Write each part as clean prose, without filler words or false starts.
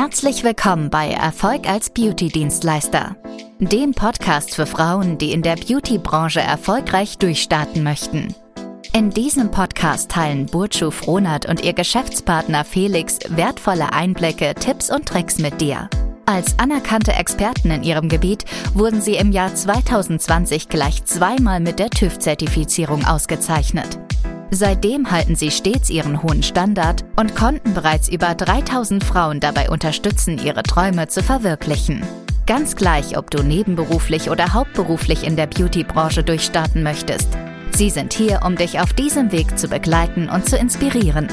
Herzlich willkommen bei Erfolg als Beauty-Dienstleister, dem Podcast für Frauen, die in der Beauty-Branche erfolgreich durchstarten möchten. In diesem Podcast teilen Burcu Frohnert und ihr Geschäftspartner Felix wertvolle Einblicke, Tipps und Tricks mit dir. Als anerkannte Experten in ihrem Gebiet wurden sie im Jahr 2020 gleich zweimal mit der TÜV-Zertifizierung ausgezeichnet. Seitdem halten sie stets ihren hohen Standard und konnten bereits über 3000 Frauen dabei unterstützen, ihre Träume zu verwirklichen. Ganz gleich, ob du nebenberuflich oder hauptberuflich in der Beauty-Branche durchstarten möchtest. Sie sind hier, um dich auf diesem Weg zu begleiten und zu inspirieren.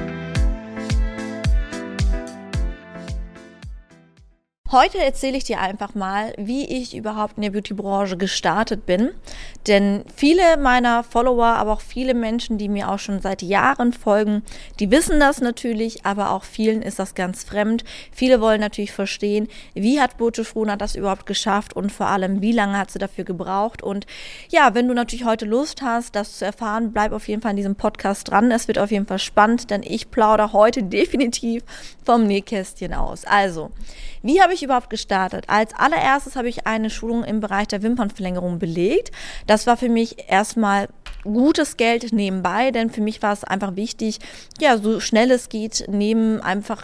Heute erzähle ich dir einfach mal, wie ich überhaupt in der Beauty-Branche gestartet bin. Denn viele meiner Follower, aber auch viele Menschen, die mir auch schon seit Jahren folgen, die wissen das natürlich, aber auch vielen ist das ganz fremd. Viele wollen natürlich verstehen, wie hat Burcu Frohnert das überhaupt geschafft und vor allem, wie lange hat sie dafür gebraucht. Und ja, wenn du natürlich heute Lust hast, das zu erfahren, bleib auf jeden Fall in diesem Podcast dran. Es wird auf jeden Fall spannend, denn ich plaudere heute definitiv vom Nähkästchen aus. Also, wie habe ich überhaupt gestartet? Als allererstes habe ich eine Schulung im Bereich der Wimpernverlängerung belegt. Das war für mich erstmal gutes Geld nebenbei, denn für mich war es einfach wichtig, ja, so schnell es geht, neben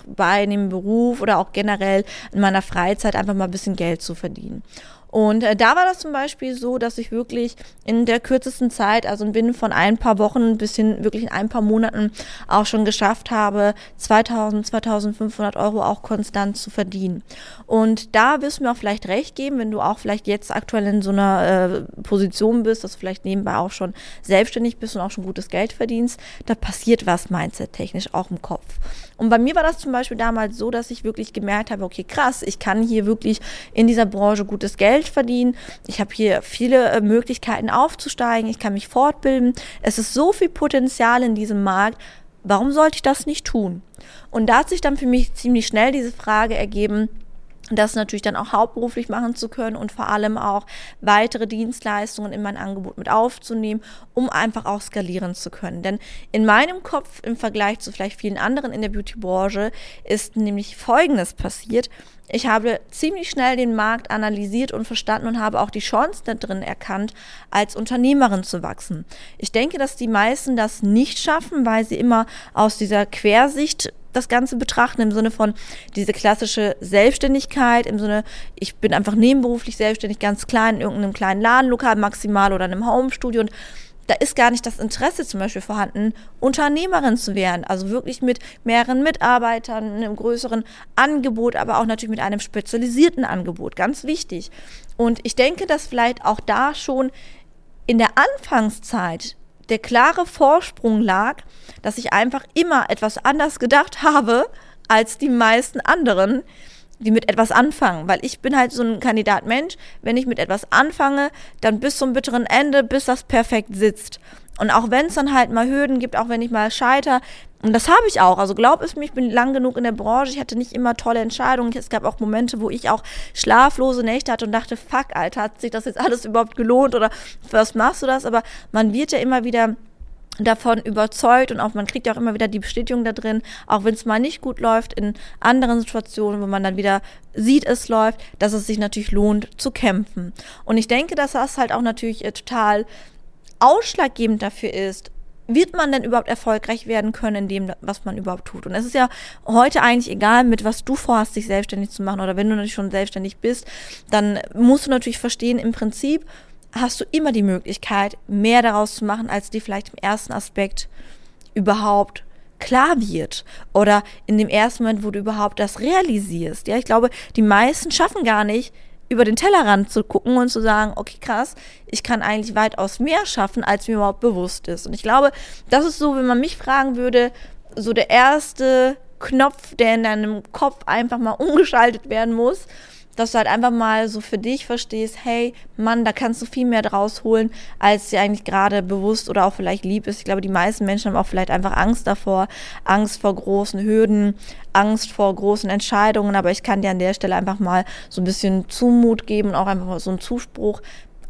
Beruf oder auch generell in meiner Freizeit einfach mal ein bisschen Geld zu verdienen. Und da war das zum Beispiel so, dass ich wirklich in der kürzesten Zeit, also binnen von ein paar Wochen bis hin wirklich in ein paar Monaten auch schon geschafft habe, 2.000, 2.500 Euro auch konstant zu verdienen. Und da wirst du mir auch vielleicht recht geben, wenn du auch vielleicht jetzt aktuell in so einer Position bist, dass du vielleicht nebenbei auch schon selbstständig bist und auch schon gutes Geld verdienst, da passiert was mindset-technisch auch im Kopf. Und bei mir war das zum Beispiel damals so, dass ich wirklich gemerkt habe, okay, krass, ich kann hier wirklich in dieser Branche gutes Geld verdienen. Ich habe hier viele Möglichkeiten aufzusteigen. Ich kann mich fortbilden. Es ist so viel Potenzial in diesem Markt. Warum sollte ich das nicht tun? Und da hat sich dann für mich ziemlich schnell diese Frage ergeben, das natürlich dann auch hauptberuflich machen zu können und vor allem auch weitere Dienstleistungen in mein Angebot mit aufzunehmen, um einfach auch skalieren zu können. Denn in meinem Kopf im Vergleich zu vielleicht vielen anderen in der Beauty-Branche ist nämlich Folgendes passiert. Ich habe ziemlich schnell den Markt analysiert und verstanden und habe auch die Chancen da drin erkannt, als Unternehmerin zu wachsen. Ich denke, dass die meisten das nicht schaffen, weil sie immer aus dieser Quersicht das Ganze betrachten, im Sinne von diese klassische Selbstständigkeit, im Sinne, ich bin einfach nebenberuflich selbstständig, ganz klein, in irgendeinem kleinen Ladenlokal maximal oder in einem Homestudio, und da ist gar nicht das Interesse zum Beispiel vorhanden, Unternehmerin zu werden, also wirklich mit mehreren Mitarbeitern, einem größeren Angebot, aber auch natürlich mit einem spezialisierten Angebot, ganz wichtig. Und ich denke, dass vielleicht auch da schon in der Anfangszeit der klare Vorsprung lag, dass ich einfach immer etwas anders gedacht habe als die meisten anderen, die mit etwas anfangen. Weil ich bin halt so ein Kandidat Mensch, wenn ich mit etwas anfange, dann bis zum bitteren Ende, bis das perfekt sitzt. Und auch wenn es dann halt mal Hürden gibt, auch wenn ich mal scheitere, und das habe ich auch, also glaub es mir, ich bin lang genug in der Branche, ich hatte nicht immer tolle Entscheidungen, es gab auch Momente, wo ich auch schlaflose Nächte hatte und dachte, fuck, Alter, hat sich das jetzt alles überhaupt gelohnt oder was machst du das? Aber man wird ja immer wieder davon überzeugt und auch man kriegt ja auch immer wieder die Bestätigung da drin, auch wenn es mal nicht gut läuft, in anderen Situationen, wo man dann wieder sieht, es läuft, dass es sich natürlich lohnt zu kämpfen. Und ich denke, dass das halt auch natürlich total ausschlaggebend dafür ist, wird man denn überhaupt erfolgreich werden können in dem, was man überhaupt tut? Und es ist ja heute eigentlich egal, mit was du vorhast, dich selbstständig zu machen, oder wenn du natürlich schon selbstständig bist, dann musst du natürlich verstehen, im Prinzip hast du immer die Möglichkeit, mehr daraus zu machen, als dir vielleicht im ersten Aspekt überhaupt klar wird oder in dem ersten Moment, wo du überhaupt das realisierst. Ja, ich glaube, die meisten schaffen gar nicht, über den Tellerrand zu gucken und zu sagen, okay, krass, ich kann eigentlich weitaus mehr schaffen, als mir überhaupt bewusst ist. Und ich glaube, das ist so, wenn man mich fragen würde, so der erste Knopf, der in deinem Kopf einfach mal umgeschaltet werden muss, dass du halt einfach mal so für dich verstehst, hey, Mann, da kannst du viel mehr draus holen, als dir eigentlich gerade bewusst oder auch vielleicht lieb ist. Ich glaube, die meisten Menschen haben auch vielleicht einfach Angst davor, Angst vor großen Hürden, Angst vor großen Entscheidungen, aber ich kann dir an der Stelle einfach mal so ein bisschen Zumut geben und auch einfach mal so einen Zuspruch.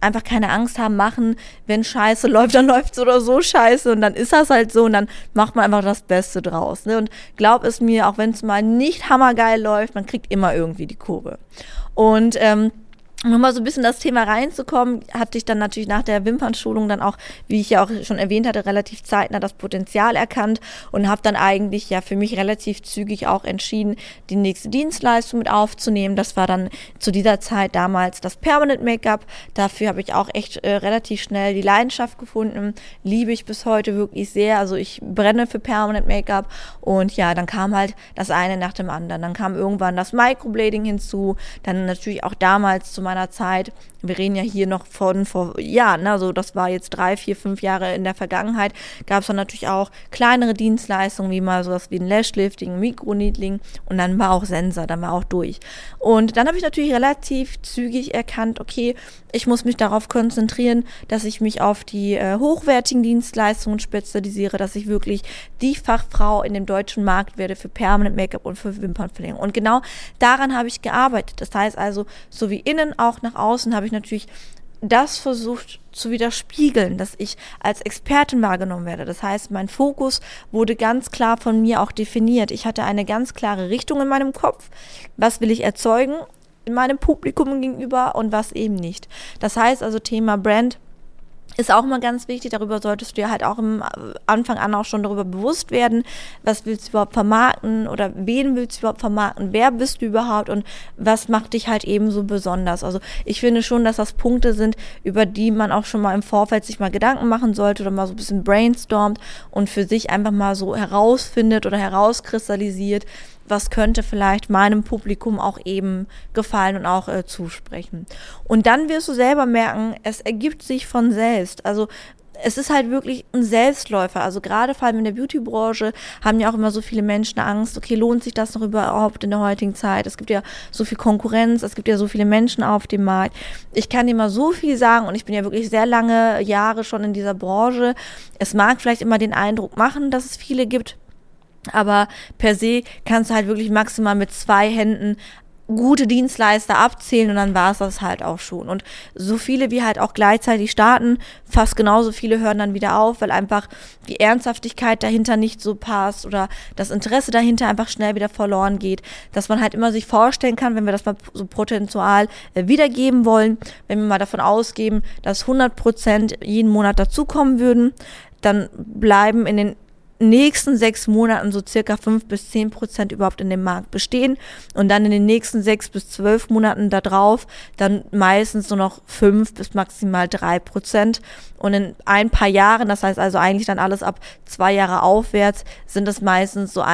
einfach keine Angst haben, machen, wenn Scheiße läuft, dann läuft es oder so scheiße und dann ist das halt so und dann macht man einfach das Beste draus. Ne? Und glaub es mir, auch wenn es mal nicht hammergeil läuft, man kriegt immer irgendwie die Kurve. Und um nochmal so ein bisschen das Thema reinzukommen, hatte ich dann natürlich nach der Wimpernschulung dann auch, wie ich ja auch schon erwähnt hatte, relativ zeitnah das Potenzial erkannt und habe dann eigentlich ja für mich relativ zügig auch entschieden, die nächste Dienstleistung mit aufzunehmen. Das war dann zu dieser Zeit damals das Permanent Make-up. Dafür habe ich auch echt relativ schnell die Leidenschaft gefunden. Liebe ich bis heute wirklich sehr. Also ich brenne für Permanent Make-up und ja, dann kam halt das eine nach dem anderen. Dann kam irgendwann das Microblading hinzu, dann natürlich auch damals zu meiner Zeit, wir reden ja hier noch von vor Jahren, also das war jetzt 3, 4, 5 Jahre in der Vergangenheit, gab es dann natürlich auch kleinere Dienstleistungen, wie mal sowas wie ein Lashlifting, Mikroneedling und dann war auch Sensor, dann war auch durch. Und dann habe ich natürlich relativ zügig erkannt, okay, ich muss mich darauf konzentrieren, dass ich mich auf die hochwertigen Dienstleistungen spezialisiere, dass ich wirklich die Fachfrau in dem deutschen Markt werde für Permanent Make-up und für Wimpernverlängerung. Und genau daran habe ich gearbeitet. Das heißt also, so wie innen auch nach außen habe ich natürlich das versucht zu widerspiegeln, dass ich als Expertin wahrgenommen werde. Das heißt, mein Fokus wurde ganz klar von mir auch definiert. Ich hatte eine ganz klare Richtung in meinem Kopf. Was will ich erzeugen in meinem Publikum gegenüber und was eben nicht. Das heißt also, Thema Brand ist auch mal ganz wichtig, darüber solltest du dir halt auch im Anfang an auch schon darüber bewusst werden, was willst du überhaupt vermarkten oder wen willst du überhaupt vermarkten, wer bist du überhaupt und was macht dich halt eben so besonders. Also ich finde schon, dass das Punkte sind, über die man auch schon mal im Vorfeld sich mal Gedanken machen sollte oder mal so ein bisschen brainstormt und für sich einfach mal so herausfindet oder herauskristallisiert, was könnte vielleicht meinem Publikum auch eben gefallen und auch zusprechen. Und dann wirst du selber merken, es ergibt sich von selbst. Also es ist halt wirklich ein Selbstläufer. Also gerade vor allem in der Beauty-Branche haben ja auch immer so viele Menschen Angst, okay, lohnt sich das noch überhaupt in der heutigen Zeit? Es gibt ja so viel Konkurrenz, es gibt ja so viele Menschen auf dem Markt. Ich kann dir mal so viel sagen und ich bin ja wirklich sehr lange Jahre schon in dieser Branche. Es mag vielleicht immer den Eindruck machen, dass es viele gibt, aber per se kannst du halt wirklich maximal mit 2 Händen gute Dienstleister abzählen und dann war es das halt auch schon. Und so viele wie halt auch gleichzeitig starten, fast genauso viele hören dann wieder auf, weil einfach die Ernsthaftigkeit dahinter nicht so passt oder das Interesse dahinter einfach schnell wieder verloren geht, dass man halt immer sich vorstellen kann, wenn wir das mal so prozentual wiedergeben wollen, wenn wir mal davon ausgeben, dass 100% jeden Monat dazukommen würden, dann bleiben in den nächsten 6 Monaten so circa 5-10% überhaupt in dem Markt bestehen und dann in den nächsten 6 bis 12 Monaten da drauf dann meistens nur noch 5 bis maximal 3% und in ein paar Jahren, das heißt also eigentlich dann alles ab 2 Jahre aufwärts, sind es meistens so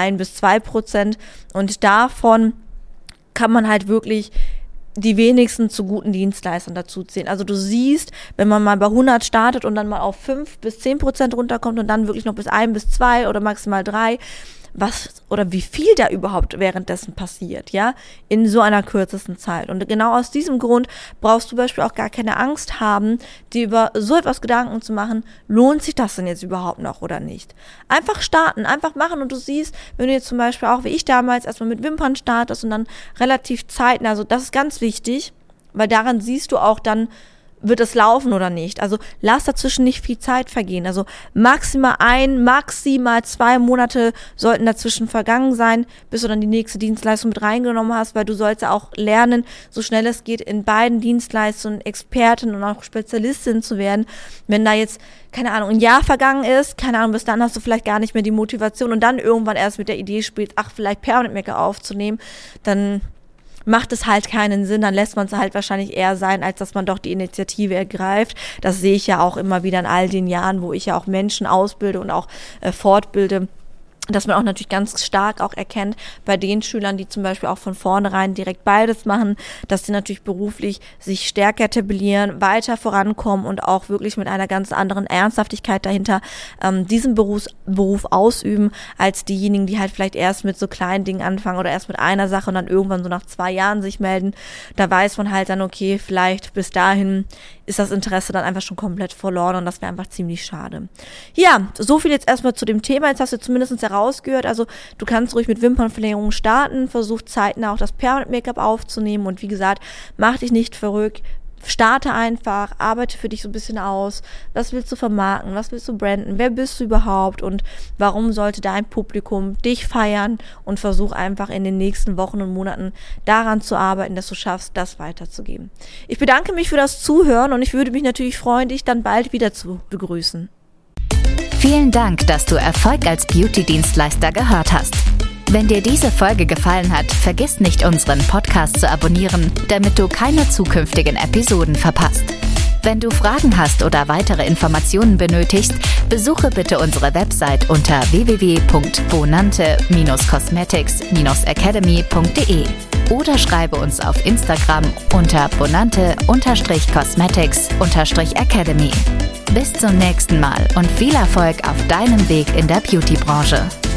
1-2% und davon kann man halt wirklich die wenigsten zu guten Dienstleistern dazu zählen. Also du siehst, wenn man mal bei 100 startet und dann mal auf 5-10% runterkommt und dann wirklich noch bis 1-2 oder maximal 3, was oder wie viel da überhaupt währenddessen passiert, ja, in so einer kürzesten Zeit. Und genau aus diesem Grund brauchst du zum Beispiel auch gar keine Angst haben, dir über so etwas Gedanken zu machen, lohnt sich das denn jetzt überhaupt noch oder nicht? Einfach starten, einfach machen und du siehst, wenn du jetzt zum Beispiel auch, wie ich damals, erstmal mit Wimpern startest und dann relativ zeitnah, also das ist ganz wichtig, weil daran siehst du auch dann, wird es laufen oder nicht? Also lass dazwischen nicht viel Zeit vergehen. Also maximal 2 Monate sollten dazwischen vergangen sein, bis du dann die nächste Dienstleistung mit reingenommen hast, weil du sollst ja auch lernen, so schnell es geht, in beiden Dienstleistungen Expertin und auch Spezialistin zu werden. Wenn da jetzt, keine Ahnung, ein Jahr vergangen ist, keine Ahnung, bis dann hast du vielleicht gar nicht mehr die Motivation und dann irgendwann erst mit der Idee spielst, vielleicht Permanent Make-up aufzunehmen, dann macht es halt keinen Sinn, dann lässt man es halt wahrscheinlich eher sein, als dass man doch die Initiative ergreift. Das sehe ich ja auch immer wieder in all den Jahren, wo ich ja auch Menschen ausbilde und auch fortbilde, dass man auch natürlich ganz stark auch erkennt bei den Schülern, die zum Beispiel auch von vornherein direkt beides machen, dass sie natürlich beruflich sich stärker etablieren, weiter vorankommen und auch wirklich mit einer ganz anderen Ernsthaftigkeit dahinter diesen Beruf ausüben, als diejenigen, die halt vielleicht erst mit so kleinen Dingen anfangen oder erst mit einer Sache und dann irgendwann so nach 2 Jahren sich melden. Da weiß man halt dann, okay, vielleicht bis dahin ist das Interesse dann einfach schon komplett verloren und das wäre einfach ziemlich schade. Ja, so viel jetzt erstmal zu dem Thema. Jetzt hast du zumindest herausgehört, also du kannst ruhig mit Wimpernverlängerung starten, versuch zeitnah auch das Permanent Make-up aufzunehmen und wie gesagt, mach dich nicht verrückt, starte einfach, arbeite für dich so ein bisschen aus, was willst du vermarkten, was willst du branden, wer bist du überhaupt und warum sollte dein Publikum dich feiern, und versuch einfach in den nächsten Wochen und Monaten daran zu arbeiten, dass du schaffst, das weiterzugeben. Ich bedanke mich für das Zuhören und ich würde mich natürlich freuen, dich dann bald wieder zu begrüßen. Vielen Dank, dass du Erfolg als Beauty-Dienstleister gehört hast. Wenn dir diese Folge gefallen hat, vergiss nicht, unseren Podcast zu abonnieren, damit du keine zukünftigen Episoden verpasst. Wenn du Fragen hast oder weitere Informationen benötigst, besuche bitte unsere Website unter www.bonante-cosmetics-academy.de oder schreibe uns auf Instagram unter bonante-cosmetics-academy. Bis zum nächsten Mal und viel Erfolg auf deinem Weg in der Beauty-Branche.